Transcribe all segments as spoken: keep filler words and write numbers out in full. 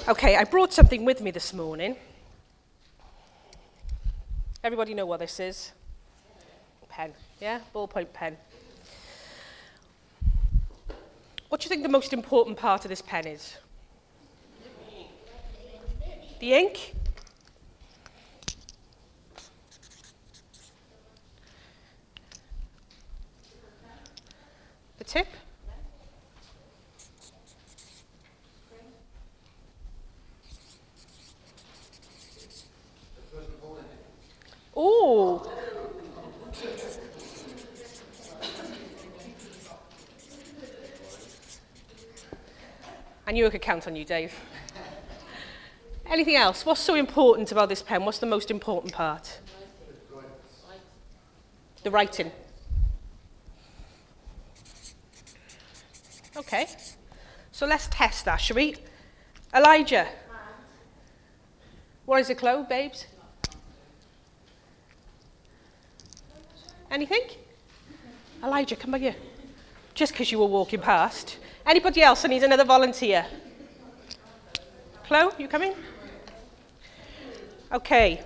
Okay, I brought something with me this morning. Everybody know what this is? Pen, yeah? Ballpoint pen. What do you think the most important part of this pen is? The ink? The tip? Oh! I knew I could count on you, Dave. Anything else? What's so important about this pen? What's the most important part? The writing. Okay. So let's test that, shall we? Elijah. What is it, Chloe, babes? Anything? Elijah, come by here. Just because you were walking past. Anybody else that needs another volunteer? Chloe, you coming? Okay.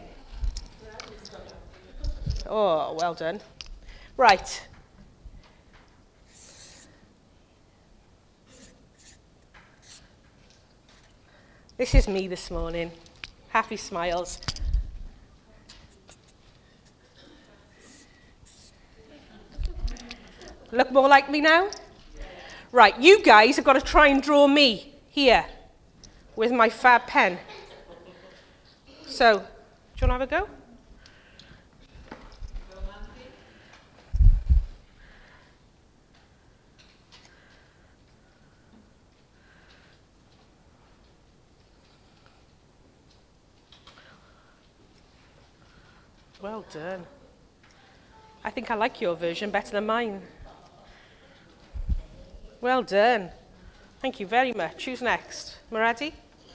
Oh, well done. Right. This is me this morning. Happy smiles. Look more like me now? Right, you guys have got to try and draw me here with my fab pen. So, do you want to have a go? Well done. I think I like your version better than mine. Well done. Thank you very much. Who's next? Maradi?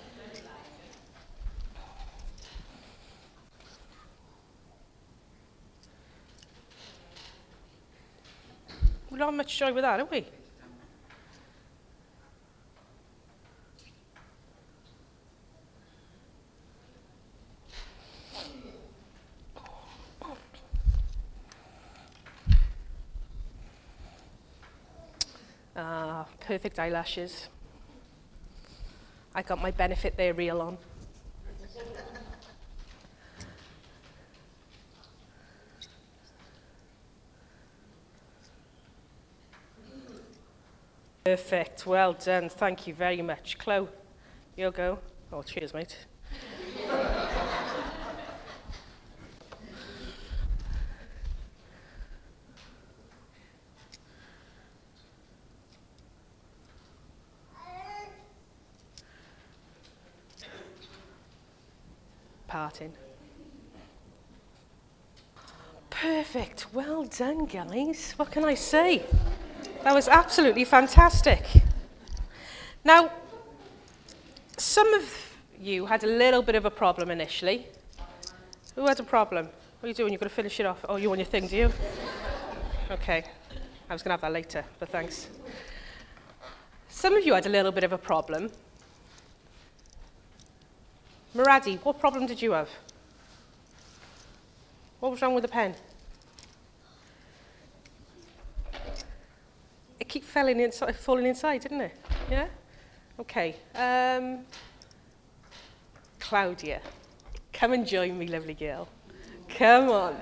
We don't have much joy with that, have we? Ah, perfect eyelashes. I got my Benefit They're Real on. Perfect, well done. Thank you very much. Chloe, your go. Oh, cheers, mate. Parting. Perfect. Well done, guys. What can I say? That was absolutely fantastic. Now, some of you had a little bit of a problem initially. Who had a problem? What are you doing? You've got to finish it off. Oh, you want your thing, do you? Okay. I was going to have that later, but thanks. Some of you had a little bit of a problem. Maradi, what problem did you have? What was wrong with the pen? It kept falling inside, falling inside, didn't it? Yeah? Okay. Um, Claudia, come and join me, lovely girl. Come on.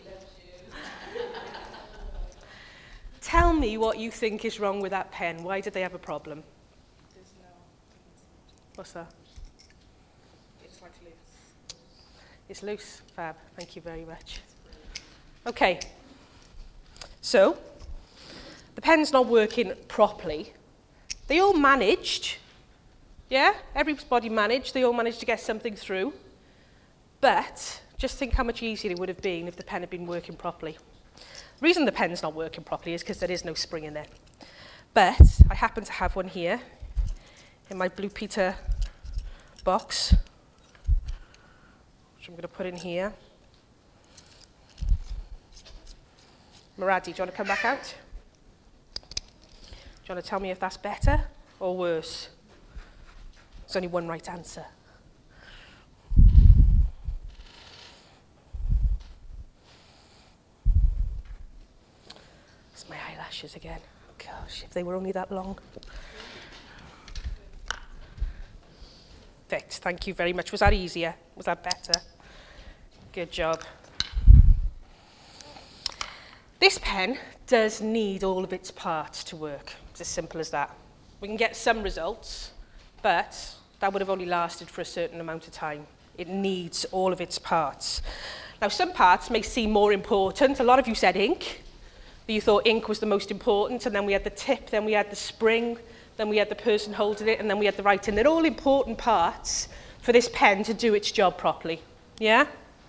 Tell me what you think is wrong with that pen. Why did they have a problem? There's no... What's that? It's like loose. It's loose. Fab. Thank you very much. Okay. So, the pen's not working properly. They all managed. Yeah? Everybody managed. They all managed to get something through. But just think how much easier it would have been if the pen had been working properly. The reason the pen's not working properly is because there is no spring in there. But I happen to have one here in my Blue Peter box, which I'm going to put in here. Maradi, do you want to come back out? Do you want to tell me if that's better or worse? There's only one right answer. It's my eyelashes again. Gosh, if they were only that long. Perfect, thank you very much. Was that easier? Was that better? Good job. This pen does need all of its parts to work. It's as simple as that. We can get some results, but that would have only lasted for a certain amount of time. It needs all of its parts. Now, some parts may seem more important. A lot of you said ink. You thought ink was the most important, and then we had the tip, then we had the spring, then we had the person holding it, and then we had the writing. They're all important parts for this pen to do its job properly. Yeah?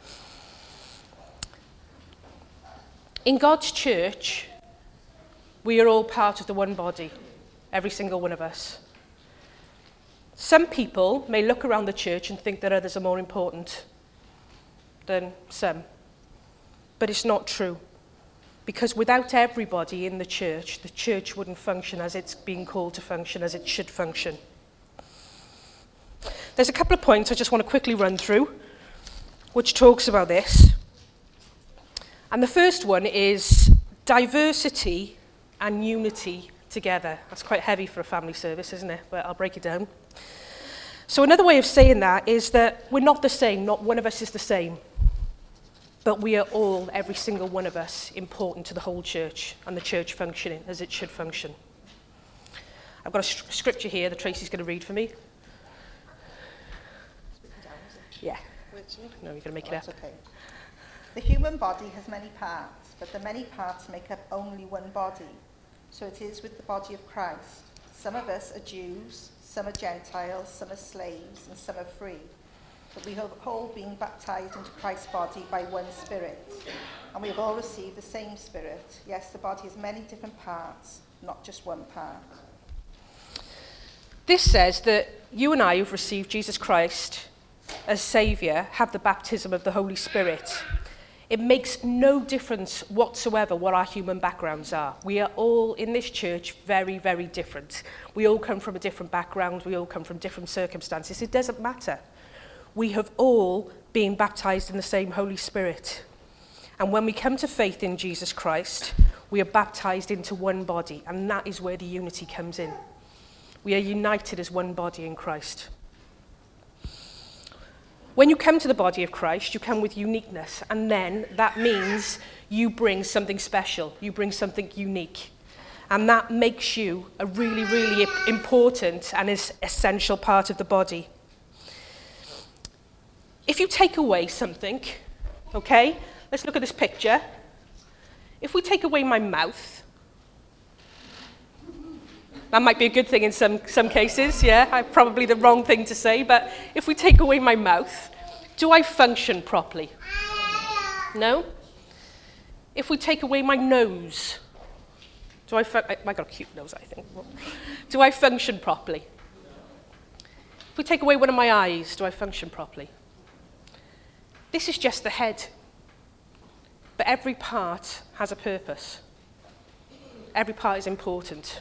In God's church, we are all part of the one body, every single one of us. Some people may look around the church and think that others are more important than some, but it's not true. Because without everybody in the church, the church wouldn't function as it's being called to function, as it should function. There's a couple of points I just want to quickly run through, which talks about this. And the first one is diversity and unity together. That's quite heavy for a family service, isn't it? But I'll break it down. So another way of saying that is that we're not the same. Not one of us is the same. But we are all, every single one of us, important to the whole church and the church functioning as it should function. I've got a st- scripture here that Tracy's going to read for me. Yeah. No, you're going to make Oh, it up. that's okay. The human body has many parts, but the many parts make up only one body. So it is with the body of Christ. Some of us are Jews, some are Gentiles, some are slaves, and some are free. But we have all been baptized into Christ's body by one Spirit. And we have all received the same Spirit. Yes, the body has many different parts, not just one part. This says that you and I who've received Jesus Christ as Saviour have the baptism of the Holy Spirit. It makes no difference whatsoever what our human backgrounds are. We are all in this church very, very different. We all come from a different background. We all come from different circumstances. It doesn't matter. We have all been baptized in the same Holy Spirit. And when we come to faith in Jesus Christ, we are baptized into one body, and that is where the unity comes in. We are united as one body in Christ. When you come to the body of Christ, you come with uniqueness, and then that means you bring something special, you bring something unique. And that makes you a really, really important and is essential part of the body. If you take away something, okay, let's look at this picture. If we take away my mouth, that might be a good thing in some, some cases, yeah, I, probably the wrong thing to say, but if we take away my mouth, do I function properly? No? If we take away my nose, do I, fun- I, I got a cute nose, I think. Do I function properly? If we take away one of my eyes, do I function properly? This is just the head. But every part has a purpose. Every part is important.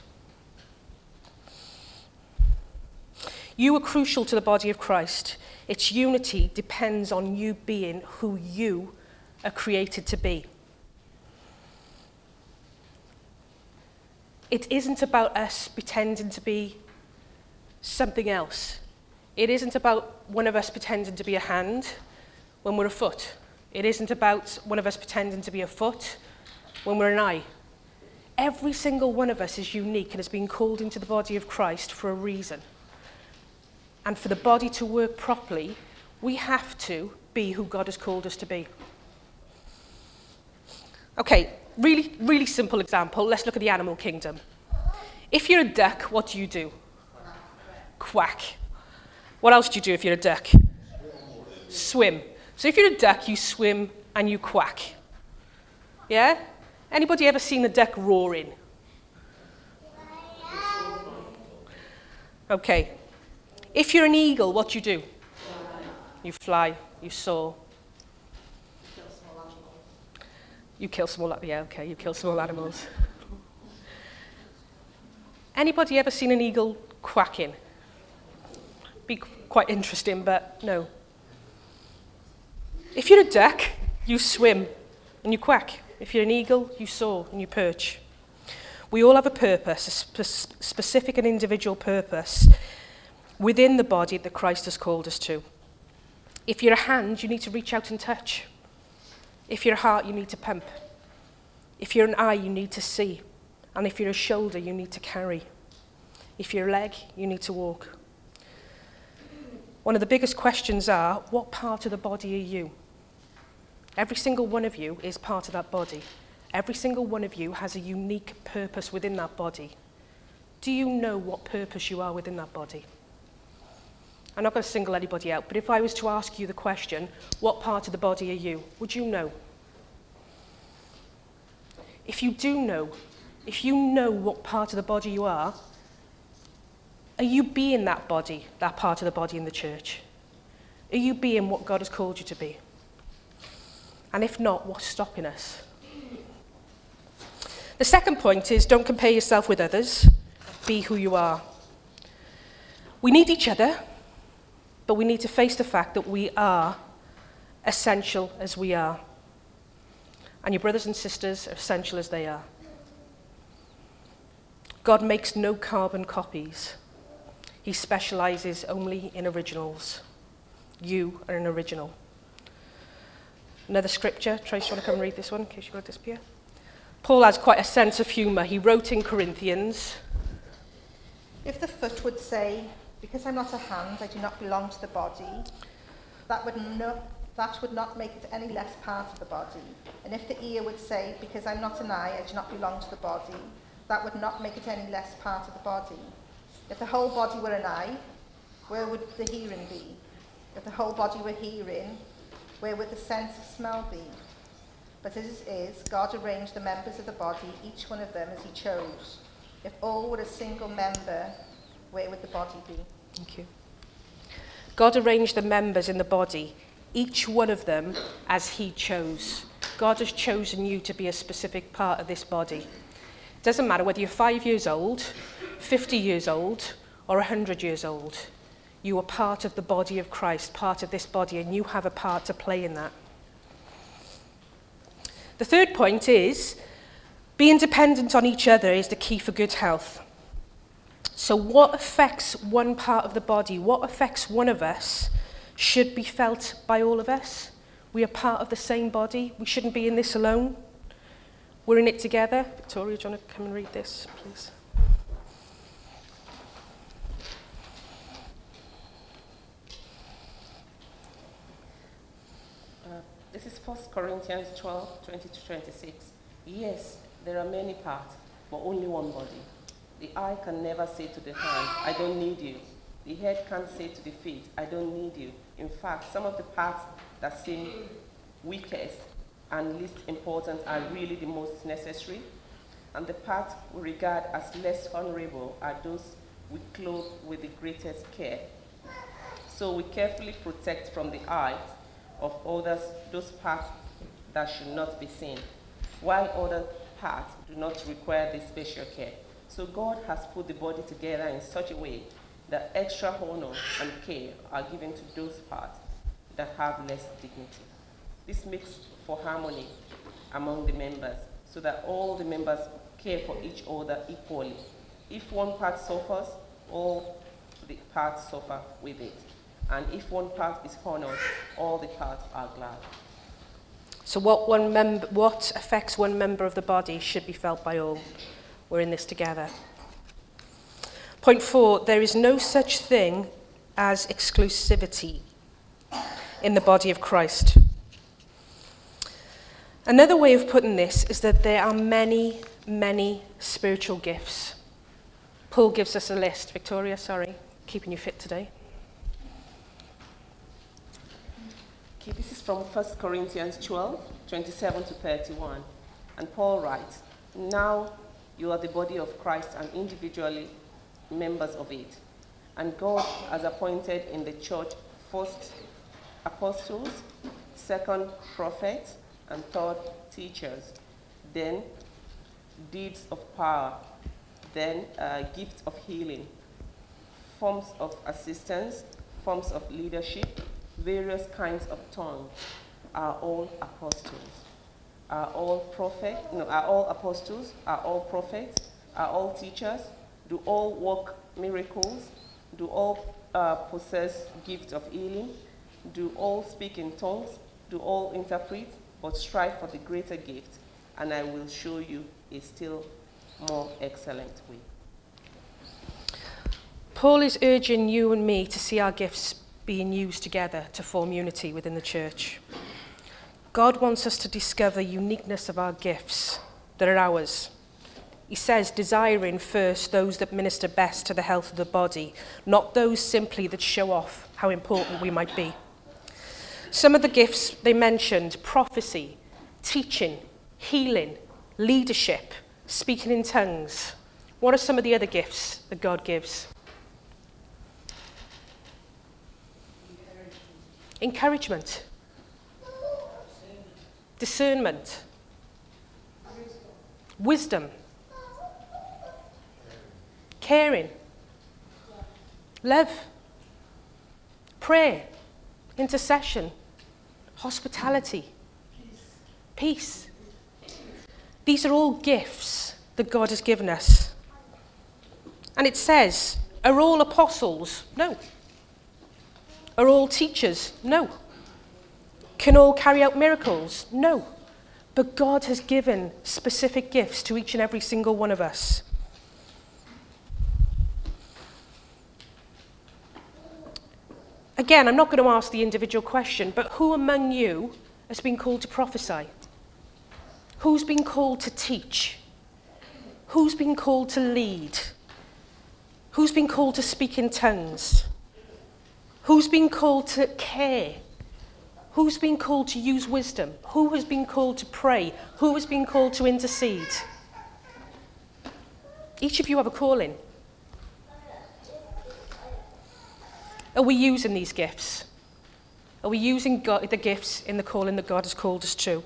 You are crucial to the body of Christ. Its unity depends on you being who you are created to be. It isn't about us pretending to be something else. It isn't about one of us pretending to be a hand when we're a foot. It isn't about one of us pretending to be a foot when we're an eye. Every single one of us is unique and has been called into the body of Christ for a reason. And for the body to work properly, we have to be who God has called us to be. Okay, really, really simple example. Let's look at the animal kingdom. If you're a duck, what do you do? Quack. What else do you do if you're a duck? Swim. So if you're a duck, you swim and you quack. Yeah? Anybody ever seen a duck roaring? Okay. If you're an eagle, what do you do? You fly, you soar. You kill small animals. Yeah, okay, you kill small animals. Anybody ever seen an eagle quacking? Be qu- quite interesting, but no. If you're a duck, you swim and you quack. If you're an eagle, you soar and you perch. We all have a purpose, a spe- specific and individual purpose within the body that Christ has called us to. If you're a hand, you need to reach out and touch. If you're a heart, you need to pump. If you're an eye, you need to see. And if you're a shoulder, you need to carry. If you're a leg, you need to walk. One of the biggest questions are, what part of the body are you? Every single one of you is part of that body. Every single one of you has a unique purpose within that body. Do you know what purpose you are within that body? I'm not going to single anybody out, but if I was to ask you the question, what part of the body are you? Would you know? If you do know, if you know what part of the body you are, are you being that body, that part of the body in the church? Are you being what God has called you to be? And if not, what's stopping us? The second point is, don't compare yourself with others. Be who you are. We need each other, but we need to face the fact that we are essential as we are. And your brothers and sisters are essential as they are. God makes no carbon copies. He specializes only in originals. You are an original. Another scripture. Trace, you want to come and read this one in case you've got to disappear? Paul has quite a sense of humour. He wrote in Corinthians, If the foot would say, because I'm not a hand, I do not belong to the body, that would, no, that would not make it any less part of the body. And if the ear would say, because I'm not an eye, I do not belong to the body, that would not make it any less part of the body. If the whole body were an eye, where would the hearing be? If the whole body were hearing, where would the sense of smell be? But as it is, God arranged the members of the body, each one of them as he chose. If all were a single member, where would the body be? Thank you. God arranged the members in the body, each one of them as he chose. God has chosen you to be a specific part of this body. It doesn't matter whether you're five years old, fifty years old, or one hundred years old. You are part of the body of Christ, part of this body, and you have a part to play in that. The third point is, being dependent on each other is the key for good health. So what affects one part of the body, what affects one of us, should be felt by all of us. We are part of the same body. We shouldn't be in this alone. We're in it together. Victoria, do you want to come and read this, please? This is First Corinthians twelve, twenty to twenty-six. Yes, there are many parts, but only one body. The eye can never say to the hand, I don't need you. The head can't say to the feet, I don't need you. In fact, some of the parts that seem weakest and least important are really the most necessary. And the parts we regard as less honorable are those we clothe with the greatest care. So we carefully protect from the eye of others those parts that should not be seen, while other parts do not require this special care. So God has put the body together in such a way that extra honor and care are given to those parts that have less dignity. This makes for harmony among the members, so that all the members care for each other equally. If one part suffers, all the parts suffer with it. And if one part is honored, all the parts are glad. So what one mem- what affects one member of the body should be felt by all. We're in this together. Point four, there is no such thing as exclusivity in the body of Christ. Another way of putting this is that there are many, many spiritual gifts. Paul gives us a list. Victoria, sorry, keeping you fit today. Okay, this is from First Corinthians twelve, twenty-seven to thirty-one. And Paul writes, now you are the body of Christ and individually members of it. And God has appointed in the church first apostles, second prophets, and third teachers, then deeds of power, then uh, gifts of healing, forms of assistance, forms of leadership, various kinds of tongues. Are all apostles? Are all prophet? No, are all apostles? Are all prophets? Are all teachers? Do all work miracles? Do all uh, possess gift of healing? Do all speak in tongues? Do all interpret? But strive for the greater gift, and I will show you a still more excellent way. Paul is urging you and me to see our gifts being used together to form unity within the church. God wants us to discover the uniqueness of our gifts that are ours. He says, desiring first those that minister best to the health of the body, not those simply that show off how important we might be. Some of the gifts they mentioned: prophecy, teaching, healing, leadership, speaking in tongues. What are some of the other gifts that God gives? Encouragement. Discernment. Wisdom. Caring. Love. Prayer. Intercession. Hospitality. Peace. These are all gifts that God has given us. And it says, are all apostles? No. Are all teachers? No. Can all carry out miracles? No. But God has given specific gifts to each and every single one of us. Again, I'm not going to ask the individual question, but who among you has been called to prophesy? Who's been called to teach? Who's been called to lead? Who's been called to speak in tongues? Who's been called to care? Who's been called to use wisdom? Who has been called to pray? Who has been called to intercede? Each of you have a calling. Are we using these gifts? Are we using God, the gifts in the calling that God has called us to?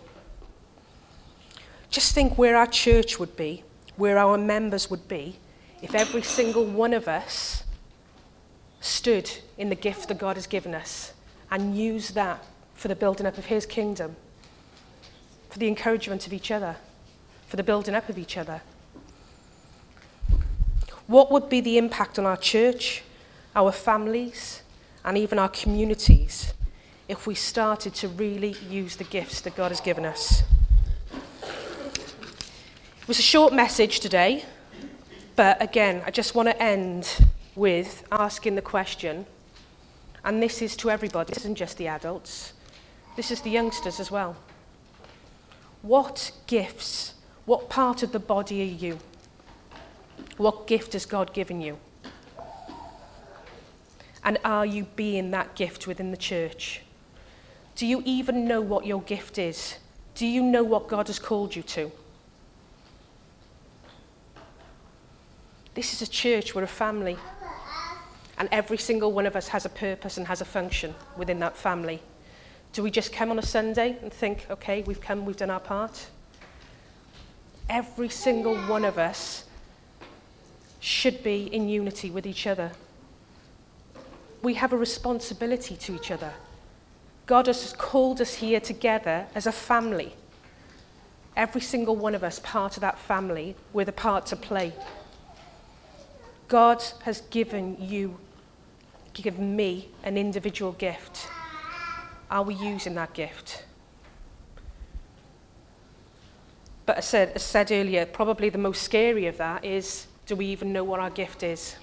Just think where our church would be, where our members would be, if every single one of us stood in the gift that God has given us and used that for the building up of his kingdom, for the encouragement of each other, for the building up of each other. What would be the impact on our church, our families, and even our communities if we started to really use the gifts that God has given us? It was a short message today, but again, I just want to end with asking the question, and this is to everybody, this isn't just the adults, this is the youngsters as well. What gifts, what part of the body are you? What gift has God given you? And are you being that gift within the church? Do you even know what your gift is? Do you know what God has called you to? This is a church, we're a family. And every single one of us has a purpose and has a function within that family. Do we just come on a Sunday and think, okay, we've come, we've done our part? Every single one of us should be in unity with each other. We have a responsibility to each other. God has called us here together as a family. Every single one of us part of that family with a part to play. God has given you, given me an individual gift. Are we using that gift? But as I said, as said earlier, probably the most scary of that is, do we even know what our gift is?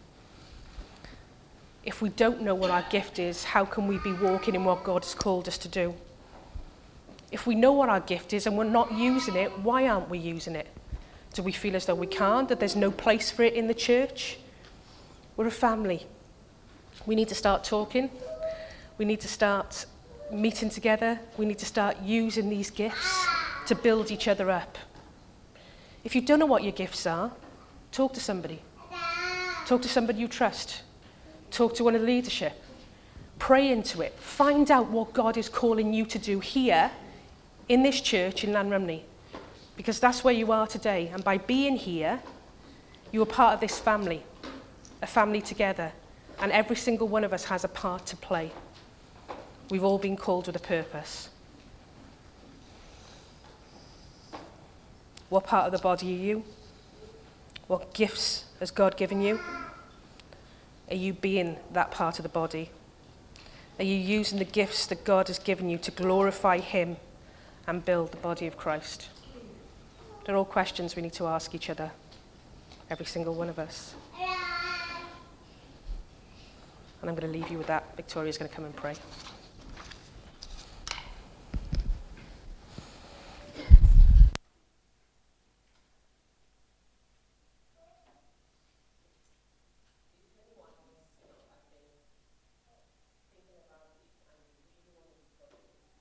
If we don't know what our gift is, how can we be walking in what God has called us to do? If we know what our gift is and we're not using it, why aren't we using it? Do we feel as though we can't, that there's no place for it in the church? We're a family. We need to start talking. We need to start meeting together. We need to start using these gifts to build each other up. If you don't know what your gifts are, talk to somebody. Talk to somebody you trust. Talk to one of the leadership. Pray into it. Find out what God is calling you to do here in this church in Llanrumney. Because that's where you are today. And by being here, you are part of this family. a family together, and every single one of us has a part to play. We've all been called with a purpose. What part of the body are you? What gifts has God given you? Are you being that part of the body? Are you using the gifts that God has given you to glorify him and build the body of Christ? They're all questions we need to ask each other, every single one of us. And I'm going to leave you with that. Victoria's going to come and pray.